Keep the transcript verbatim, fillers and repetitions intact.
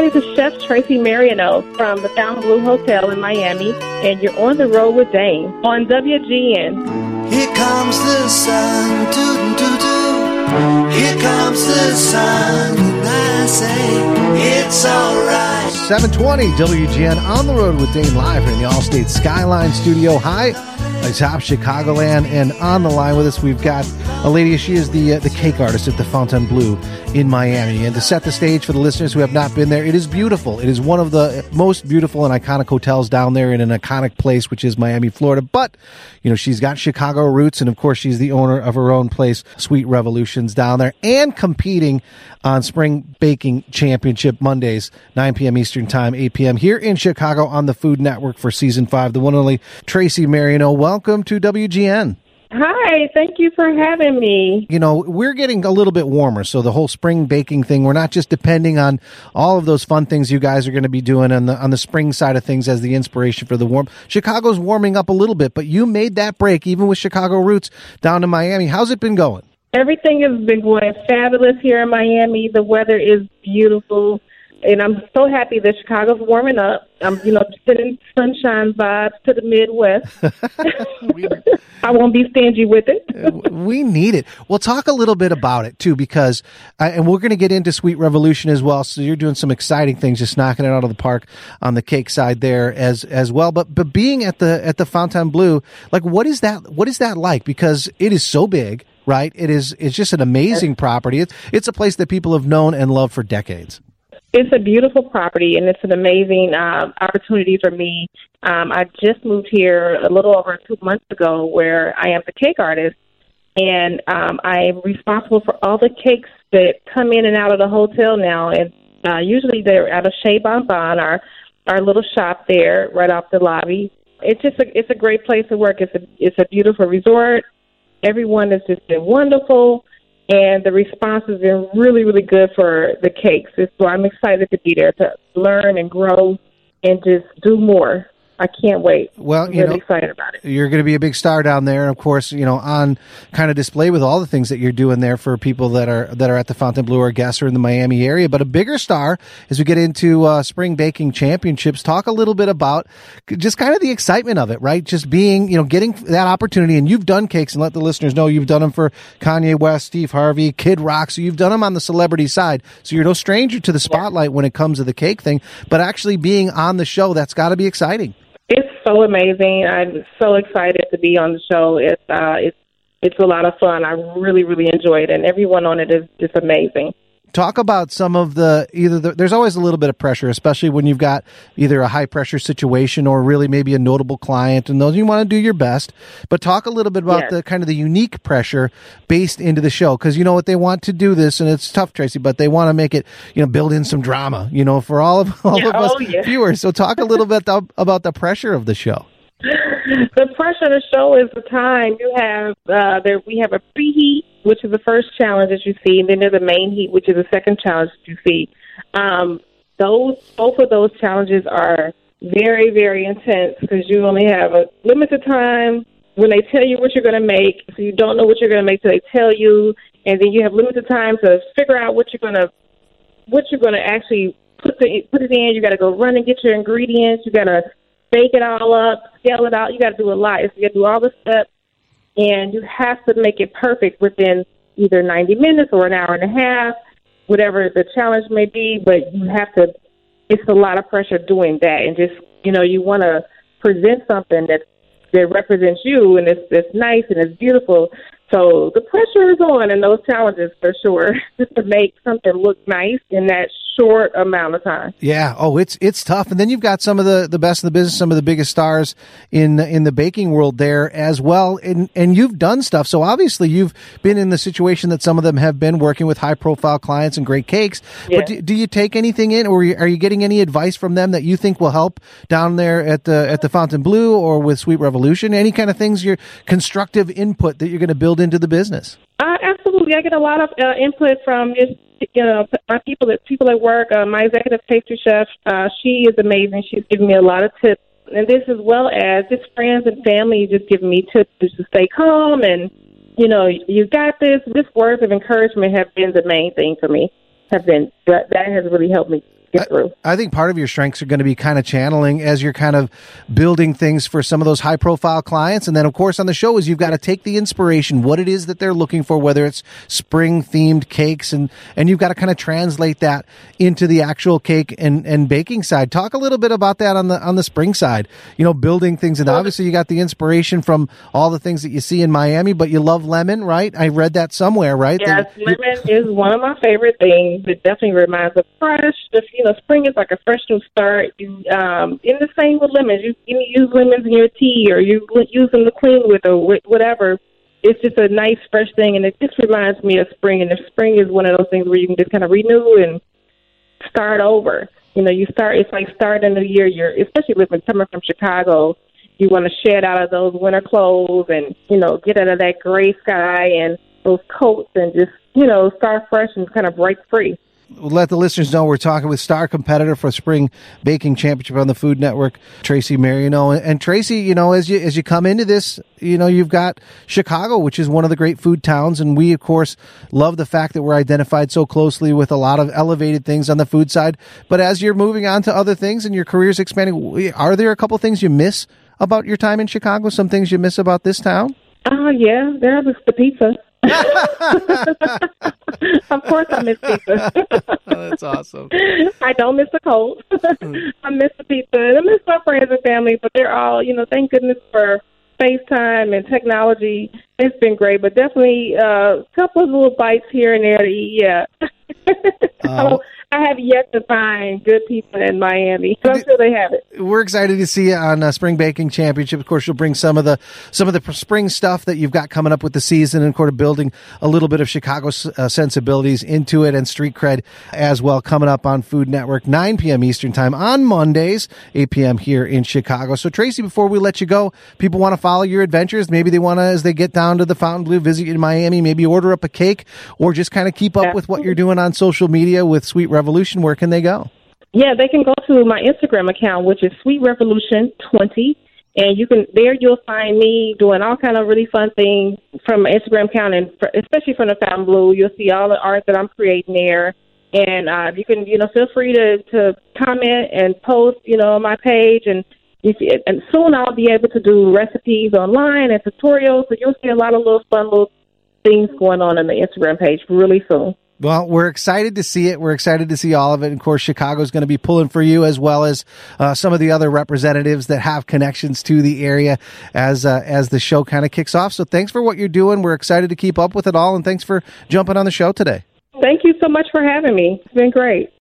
this is Chef Tracy Mariano from the Fontainebleau Hotel in Miami, and you're on the road with Dane on W G N. Here comes the sun, doo doo doo. Here comes the sun, and I say it's all right. seven twenty W G N on the road with Dane live in the Allstate Skyline Studio. Hi, atop Chicagoland, and on the line with us we've got a lady. She is the uh, the cake artist at the Fontainebleau in Miami. And to set the stage for the listeners who have not been there, it is beautiful. It is one of the most beautiful and iconic hotels down there in an iconic place, which is Miami, Florida. But, you know, she's got Chicago roots, and of course she's the owner of her own place, Sweet Revolutions, down there, and competing on Spring Baking Championship Mondays, nine p.m. Eastern Time, eight p.m. here in Chicago on the Food Network for Season five. The one and only Tracy Mariano, welcome to W G N. Hi, thank you for having me. You know, we're getting a little bit warmer, so the whole spring baking thing, we're not just depending on all of those fun things you guys are going to be doing on the on the spring side of things as the inspiration for the warm. Chicago's warming up a little bit, but you made that break, even with Chicago roots, down to Miami. How's it been going? Everything has been going fabulous here in Miami. The weather is beautiful, and I'm so happy that Chicago's warming up. I'm, you know, sending sunshine vibes to the Midwest. I won't be stingy with it. We need it. Well, talk a little bit about it, too, because, uh, and we're going to get into Sweet Revolution as well, so you're doing some exciting things, just knocking it out of the park on the cake side there as as well. But but being at the at the Fontainebleau, like, what is that, what is that like? Because it is so big, right? It is, it's just an amazing property. It's, it's a place that people have known and loved for decades. It's a beautiful property, and it's an amazing uh, opportunity for me. Um, I just moved here a little over two months ago, where I am the cake artist, and um, I'm responsible for all the cakes that come in and out of the hotel now. And uh, usually they're out of Chez Bonbon, our our little shop there right off the lobby. It's just a, it's a great place to work. It's a it's a beautiful resort. Everyone has just been wonderful. And the response has been really, really good for the cakes. So I'm excited to be there to learn and grow and just do more. I can't wait. Well, I'm you really know, excited about it. You're going to be a big star down there, and of course, you know, on kind of display with all the things that you're doing there for people that are that are at the Fontainebleau or guests or in the Miami area. But a bigger star as we get into uh, Spring Baking Championships. Talk a little bit about just kind of the excitement of it, right? Just being, you know, getting that opportunity. And you've done cakes, and let the listeners know you've done them for Kanye West, Steve Harvey, Kid Rock. So you've done them on the celebrity side. So you're no stranger to the spotlight yeah. when it comes to the cake thing. But actually being on the show, that's got to be exciting. It's so amazing. I'm so excited to be on the show. It's uh, it's it's a lot of fun. I really, really enjoy it, and everyone on it is just amazing. Talk about some of the, either the, there's always a little bit of pressure, especially when you've got either a high pressure situation or really maybe a notable client, and those you want to do your best. But talk a little bit about yes. the kind of the unique pressure based into the show, because you know what, they want to do this, and it's tough, Tracy, but they want to make it, you know, build in some drama, you know, for all of all yeah, of us oh, yeah. viewers. So talk a little bit th- about the pressure of the show. The pressure of the show is the time you have. Uh, there, we have a preheat, which is the first challenge that you see, and then there's the main heat, which is the second challenge that you see. Um, those both of those challenges are very, very intense because you only have a limited time when they tell you what you're going to make. So you don't know what you're going to make till they tell you, and then you have limited time to figure out what you're going to what you're going to actually put the, put it in. You got to go run and get your ingredients. You got to bake it all up, scale it out. You got to do a lot. You got to do all the steps, and you have to make it perfect within either ninety minutes or an hour and a half, whatever the challenge may be. But you have to. It's a lot of pressure doing that, and just you know, you want to present something that that represents you, and it's it's nice and it's beautiful. So the pressure is on in those challenges for sure, just to make something look nice in that short amount of time. Yeah. Oh, it's it's tough. And then you've got some of the, the best in the business, some of the biggest stars in in the baking world there as well. And and you've done stuff. So obviously you've been in the situation that some of them have been, working with high profile clients and great cakes. Yeah. But do, do you take anything in, or are you getting any advice from them that you think will help down there at the at the Fontainebleau or with Sweet Revolution? Any kind of things, your constructive input that you're going to build into the business? Uh, absolutely. I get a lot of uh, input from just, you know, my people at people at work. Uh, my executive pastry chef, uh, she is amazing. She's given me a lot of tips, and this as well as just friends and family just giving me tips just to stay calm and, you know, you got this. Just words of encouragement have been the main thing for me. Have been that that has really helped me get through. I, I think part of your strengths are going to be kind of channeling as you're kind of building things for some of those high profile clients. And then, of course, on the show is you've got to take the inspiration, what it is that they're looking for, whether it's spring themed cakes, and, and you've got to kind of translate that into the actual cake and, and baking side. Talk a little bit about that on the, on the spring side, you know, building things. And obviously you got the inspiration from all the things that you see in Miami, but you love lemon, right? I read that somewhere, right? Yes, that, lemon is one of my favorite things. It definitely reminds of fresh. Just, you know, spring is like a fresh new start. You, um, in the same with lemons. You, you use lemons in your tea, or you use them to clean with, or with whatever. It's just a nice, fresh thing, and it just reminds me of spring. And if spring is one of those things where you can just kind of renew and start over. You know, you start. It's like starting the year. You're, especially with coming from Chicago, you want to shed out of those winter clothes and, you know, get out of that gray sky and those coats and just, you know, start fresh and kind of break free. We'll let the listeners know we're talking with star competitor for Spring Baking Championship on the Food Network, Tracy Marino. And Tracy, you know, as you as you come into this, you know, you've got Chicago, which is one of the great food towns. And we, of course, love the fact that we're identified so closely with a lot of elevated things on the food side. But as you're moving on to other things and your career's expanding, are there a couple things you miss about your time in Chicago? Some things you miss about this town? Oh, uh, yeah. There's the pizza. Of course I miss pizza. Oh, that's awesome. I don't miss the cold. I miss the pizza. And I miss my friends and family, but they're all, you know, thank goodness for FaceTime and technology. It's been great, but definitely uh, a couple of little bites here and there to eat, yeah. Uh, I have yet to find good pizza in Miami, so I'm sure they have it. We're excited to see you on uh, Spring Baking Championship. Of course, you'll bring some of the some of the spring stuff that you've got coming up with the season, and of course, building a little bit of Chicago uh, sensibilities into it and street cred as well. Coming up on Food Network, nine p.m. Eastern Time on Mondays, eight p.m. here in Chicago. So, Tracy, before we let you go, people want to follow your adventures. Maybe they want to, as they get down to the Fontainebleau, visit you in Miami, maybe order up a cake, or just kind of keep up yeah. with what you're doing on social media with Sweet Revolution. Where can they go? Yeah, they can go to my Instagram account, which is Sweet Revolution twenty, and you can there you'll find me doing all kind of really fun things from my Instagram account, and for, especially from the Fontainebleau. You'll see all the art that I'm creating there, and uh, you can you know feel free to, to comment and post you know on my page, and if, and soon I'll be able to do recipes online and tutorials. So you'll see a lot of little fun little things going on on the Instagram page really soon. Well, we're excited to see it. We're excited to see all of it. And of course, Chicago's going to be pulling for you, as well as uh, some of the other representatives that have connections to the area as uh, as the show kind of kicks off. So thanks for what you're doing. We're excited to keep up with it all. And thanks for jumping on the show today. Thank you so much for having me. It's been great.